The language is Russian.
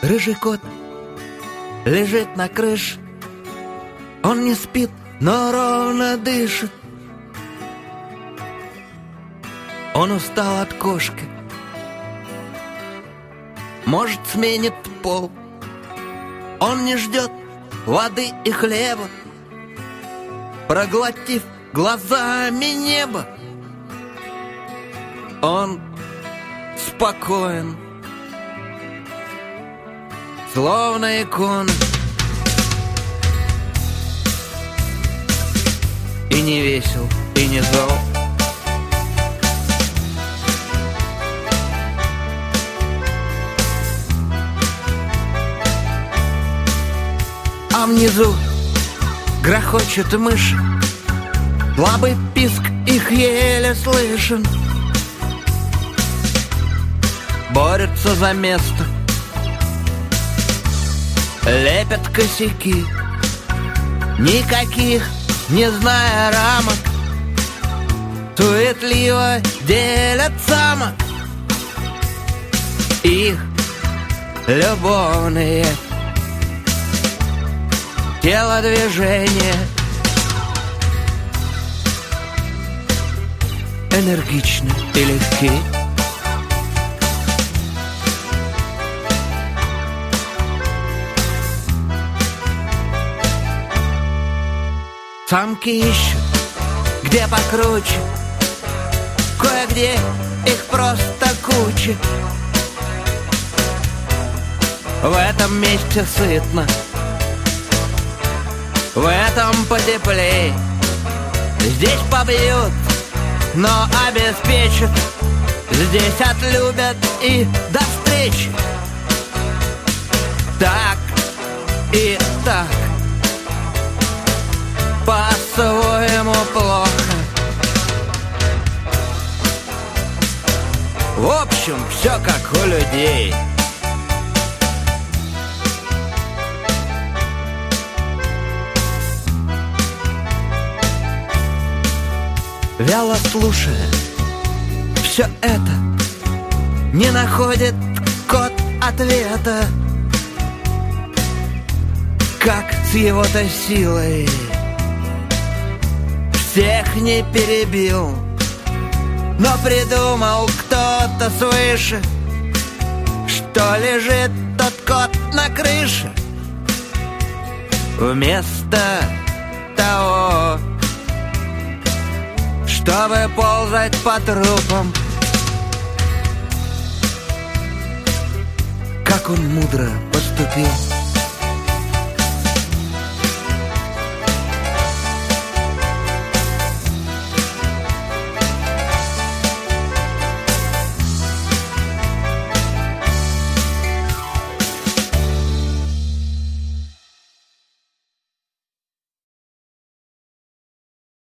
Рыжий кот лежит на крыше. Он не спит, но ровно дышит. Он устал от кошки. Может, сменит пол. Он не ждет воды и хлеба, проглотив глазами небо. Он спокоен, словно икона, и не весел, и не зол. А внизу грохочут мыши, слабый писк их еле слышен. Борются за место, лепят косяки, никаких не зная рамок, суетливо делят самок. Их любовные телодвижения энергичны и легки. Самки ищут, где покруче, кое-где их просто куча. В этом месте сытно, в этом потеплей. Здесь побьют, но обеспечат, здесь отлюбят и до встречи. Так и так, по-своему плохо. В общем, все как у людей. Вяло слушая все это, не находит кот ответа. Как с его-то силой всех не перебил, но придумал кто-то свыше, что лежит тот кот на крыше. Вместо того, чтобы ползать по трупам, как он мудро поступил.